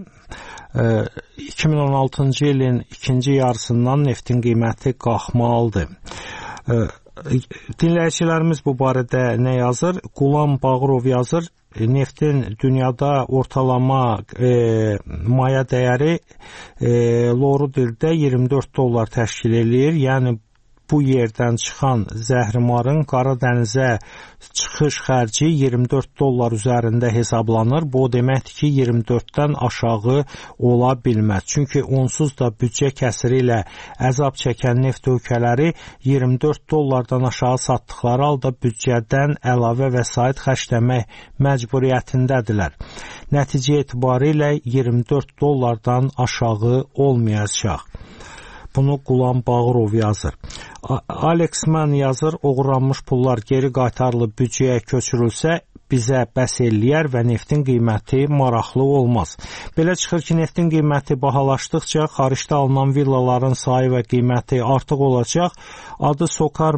2016-cı ilin ikinci yarısından neftin qiyməti qalxmalıdır. Dinləyicilərimiz bu barədə nə yazır? Qulam Bağırov yazır, neftin dünyada ortalama maya dəyəri loru dildə $24 təşkil eləyir. Yəni bu yerdən çıxan zəhrimarın Qara dənizə çıxış xərci $24 üzərində hesablanır. Bu deməkdir ki, 24-dən aşağı ola bilməz. Çünki onsuz da büdcə kəsiri ilə əzab çəkən neft ölkələri $24-dan aşağı satdıqları halda büdcədən əlavə vəsait xərcləmək məcburiyyətindədirlər. Nəticə etibarilə $24-dan aşağı olmayacaq. Bunu Qulam Bağırov yazır. Alex Mann yazır, oğurlanmış pullar geri qaytarılıb büdcəyə köçürülsə bizə bəs eləyər və neftin qiyməti maraqlı olmaz. Belə çıxır ki, neftin qiyməti bahalaşdıqca xaricdə alınan villaların sayı və qiyməti artıq olacaq. Adi sokar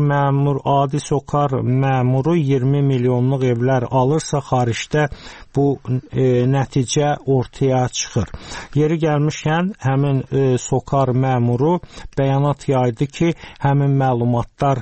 məmuru 20 milyonluq evlər alırsa xaricdə bu nəticə ortaya çıxır. Yeri gəlmişkən, həmin sokar məmuru bəyanat yaydı ki, həmin məlumatlar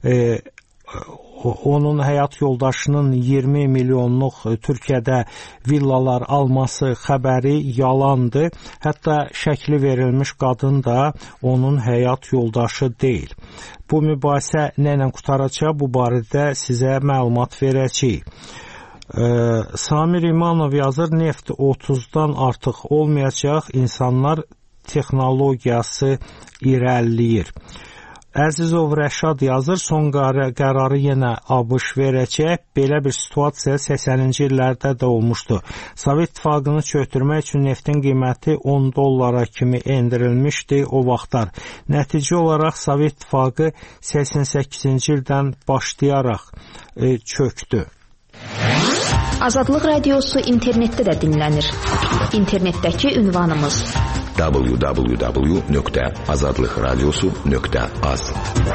onun həyat yoldaşının 20 milyonluq Türkiyədə villalar alması xəbəri yalandır. Hətta şəkli verilmiş qadın da onun həyat yoldaşı deyil. Bu mübahisə nə ilə qutaracaq, bu barədə sizə məlumat verəcəyik. Samir İmanov yazır, neft 30-dan artıq olmayacaq, insanlar texnologiyası irəliləyir. Əzizov Rəşad yazır, son qərarı yenə ABŞ verəcək. Belə bir situasiya 80-ci illərdə də olmuşdu. Sovet İttifaqını çökdürmək üçün neftin qiyməti $10 kimi endirilmişdi o vaxtlar. Nəticə olaraq Sovet İttifaqı 88-ci ildən başlayaraq çökdü. Azadlıq radiosu internetdə də dinlənir. İnternetdəki ünvanımız www.azadlıqradiosu.az.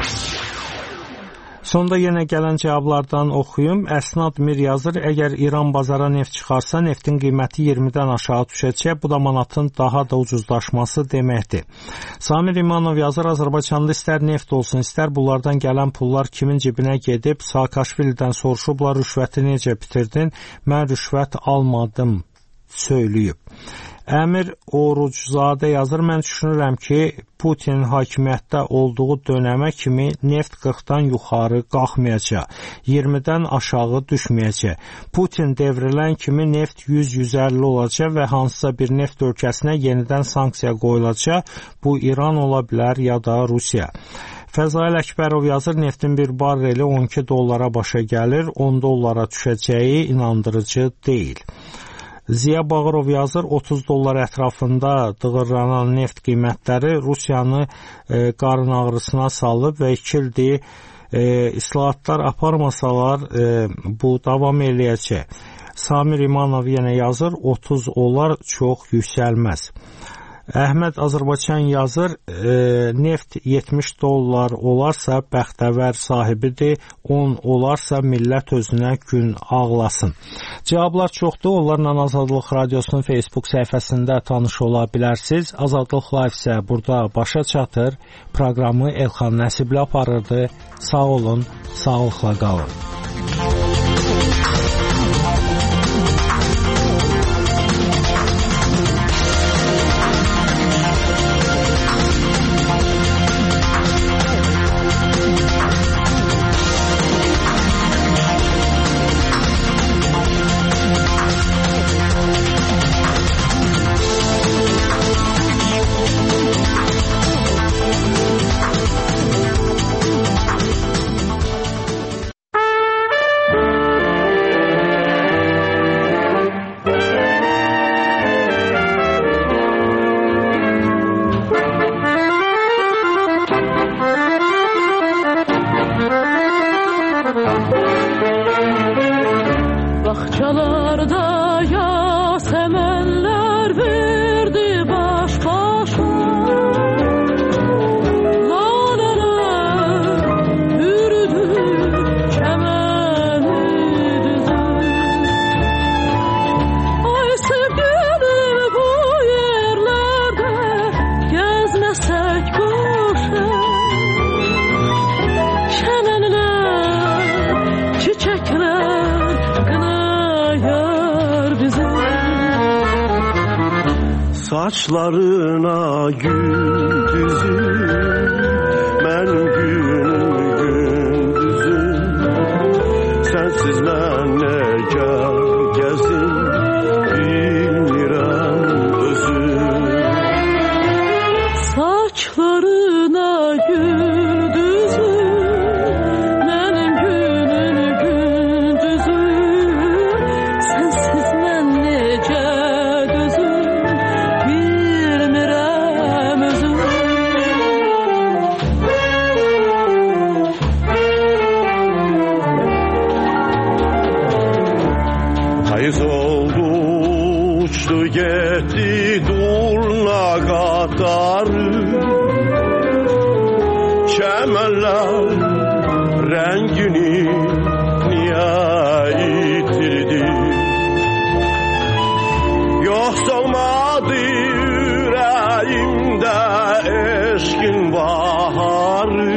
Sonda yenə gələn cavablardan oxuyum. Əsnad Mir yazır, əgər İran bazara neft çıxarsa, neftin qiyməti 20-dən aşağı düşəcək. Bu da manatın daha da ucuzlaşması deməkdir. Samir İmanov yazır, Azərbaycanda istər neft olsun, istər bunlardan gələn pullar kimin cibinə gedib, Saakashvilidən soruşublar, rüşvəti necə bitirdin? Mən rüşvət almadım, söyləyib. Əmir Oruczadə yazır, mən düşünürəm ki, Putinin hakimiyyətdə olduğu dönəmə kimi neft 40-dan yuxarı qalxmayacaq, 20-dən aşağı düşməyəcək. Putin devrilən kimi neft 100-150 olacaq və hansısa bir neft ölkəsinə yenidən sanksiya qoyulacaq. Bu İran ola bilər ya da Rusiya. Fəzail Əkbərov yazır, neftin bir barreli $12 başa gəlir, $10 düşəcəyi inandırıcı deyil. Ziya Bağırov yazır, $30 ətrafında dığırlanan neft qiymətləri Rusiyanı qarın ağrısına salıb və 2 ildir islahatlar aparmasalar bu davam eləyəcək. Samir İmanov yenə yazır, 30 olar çox yüksəlməz. Əhməd Azərbaycan yazır, neft $70 olarsa bəxtəvər sahibidir, 10 olarsa millət özünə gün ağlasın. Cavablar çoxdur, onlarla Azadlıq Radiosunun Facebook səhifəsində tanış ola bilərsiniz. Azadlıq Live isə burada başa çatır. Proqramı Elxan Nəsibli aparırdı. Sağ olun, sağlıqla qalın. Saçlarına gül düzür, mənim günüm gündüzüm. Sensiz mən necə gəzim, bilmirəm özüm. Saçlarına gül düzür, mənim günüm gündüzüm. Sensiz mən necə Payız oldu, uçtu gitti durna qatarı. Çəmənlər rəngini niyə itirdi? Yoxsa olmadı ürəyimdə eşqin baharı.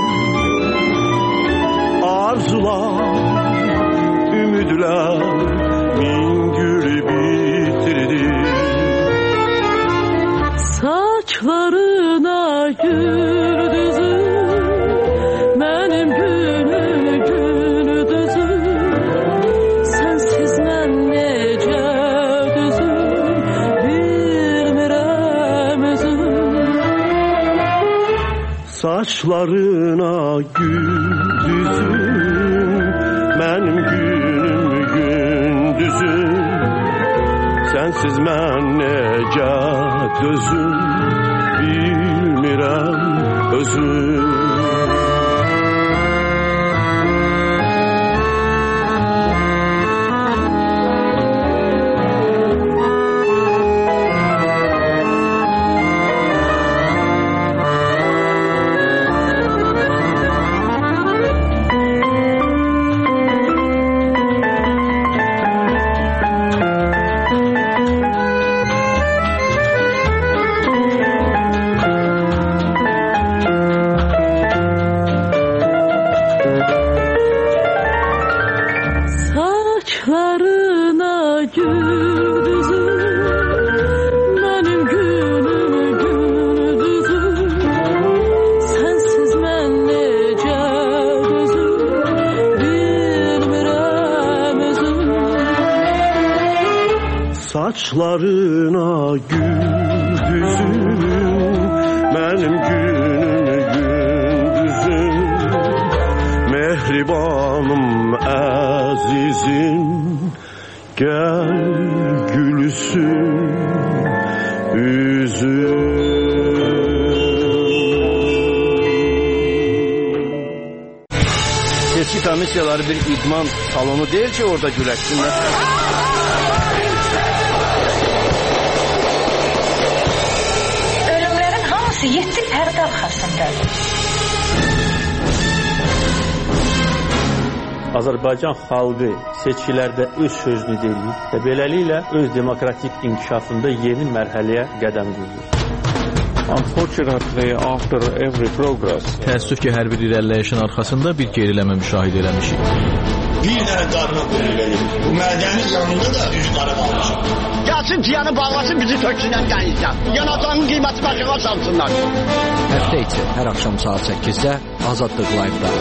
Arzular, ümidlər min gül bitirdi. Saçlarına gül düzür, mənim günüm gündüzüm. Sensiz mən necə düzüm, bilmirəm özüm. Saçlarına gül düzür, mənim günüm gündüzüm. Sensiz mən necə dözüm, bilmirəm özüm. Saçlarına gül düzür, mənim günüm gündüzüm. Mehribanım əzizim, gəl gülsün üzüm. seçki komissiyaları bir idman salonu deyil ki, orada güləşsinlər. Ölümlərin hamısı 7 pərdə arxasındadır. Azərbaycan xalqı seçkilərdə öz sözünü deyir və beləliklə öz demokratik inkişafında yeni mərhələyə qədəm qoyur. Unfortunately, after every progress, təəssüf ki, hər bir irəliləyişin arxasında bir geriləmə müşahidə eləmişik. Bir dənə qarına verir. Bu mədəni yanında da üç qarı qalmışıq. Gəlsin ciyanı bağlasın, bizi töksünən dənizdən. Yanacağın qiyməti başına salsınlar. Həftə içi hər axşam saat 8-də Azadlıq Live-da.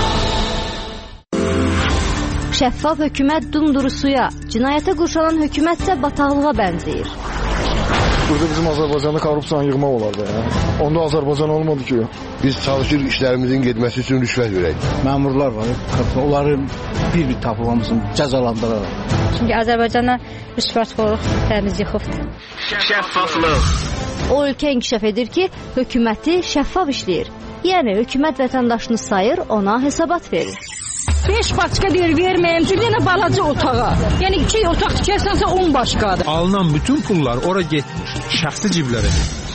Şəffaf hökumət dumduru suya, cinayətə qurşanan hökumət isə bataqlığa bənzəyir. Burada bizim Azərbaycanda korrupsiyanı yığmaq olar da. Onda Azərbaycan olmadı ki. Biz çalışırıq işlərimizin getməsi üçün rüşvət verək. Məmurlar var, onların bir tapılmamızın cəzalandıraraq. Çünki Azərbaycana rüşvətxorluq təmiz yıxıbdır. Şəffaflıq. O ölkə inkişaf edir ki, hökuməti şəffaf işləyir. Yəni hökumət vətəndaşını sayır, ona hesabat verir. 5 başqa deyir verməyim, bir dənə balaca otağa. Yəni 2 otaq tikərsənsə 10 başqadır. Alınan bütün pullar ora getmir, şəxsi ciblərə.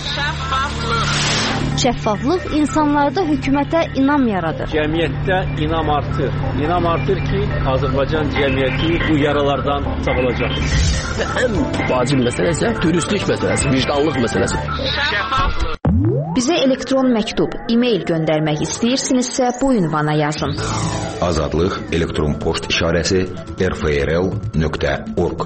Şəffaflıq insanlarda hökumətə inam yaradır. Cəmiyyətdə inam artır. İnam artır ki, Azərbaycan cəmiyyəti bu yaralardan sağolacaq. Ən vacib məsələ isə dürüstlük məsələsi, vicdanlıq məsələsi. Bizə elektron məktub, e-mail göndərmək istəyirsinizsə bu ünvana yazın. Azadlıq elektron poçt işarəsi rfrl.org.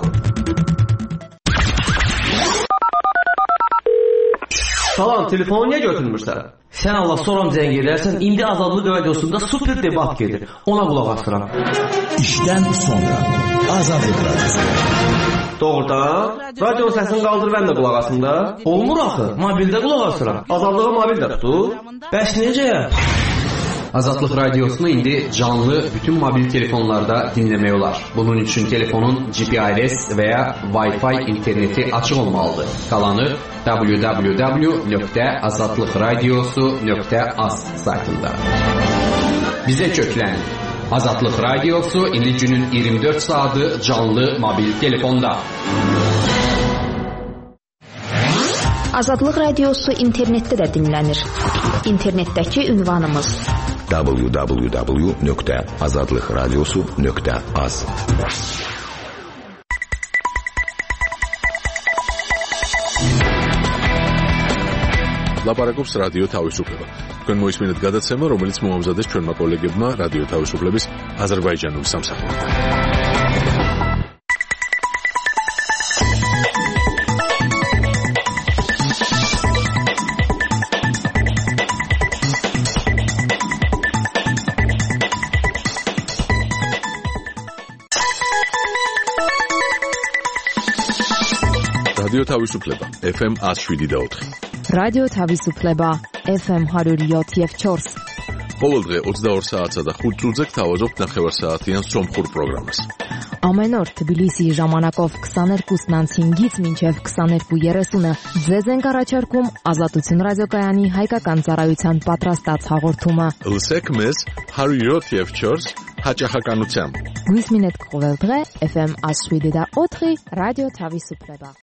Salam, telefonu niyə götürmürsən? Sən Allah soram zəng edərsən, indi Azadlıq radiosunda super debat gedir. Ona qulaq asıram. İşdən sonra Azadlıq radiosu. Doğrudan, radionun səsini qaldır, mən də qulaq asım da. Olmur axı, mobildə qulaq asıram. Azadlığa mobil də tutur. Bəs necə? Azadlıq radiosunu indi canlı bütün mobil telefonlarda dinləmək olar. Bunun üçün telefonun GPRS və ya Wi-Fi interneti açıq olmalıdır. Qalanı www.azadlıqradiosu.az saytında. Bizə köklən. Azadlıq radiosu indi günün 24 saatı canlı mobil telefonda. Azadlıq radiosu internetdə də dinlənir. İnternetdəki ünvanımız www.azadlıqradiosu.az. ლაპარაკობს რადიო თავისუფლება. თქვენ მოისმინეთ გადაცემა, რომელიც მოამზადეს ჩვენმა კოლეგებმა რადიო თავისუფლების აზერბაიჯანულ სამსახურში. რადიო თავისუფლება FM 107.4. რადიო თავისუფლება FM 107.4. ყოველდღე 22 საათსა და 5 წუთზე გთავაზობთ ნახევარსაათიან სომხურ პროგრამას. Ամեն օր Թբիլիսիի ժամանակով 22:05-ից մինչև 22:30-ը ձեզ ենք առաջարկում Ազատություն ռադիոկայանի հայկական ծառայության պատրաստած հաղորդումը։ Լսեք մեզ 107.4 հաճախականությամբ։ Գույս մինետ կողել დღե FM 107.4 ռադիո Թավիսուպլեբա։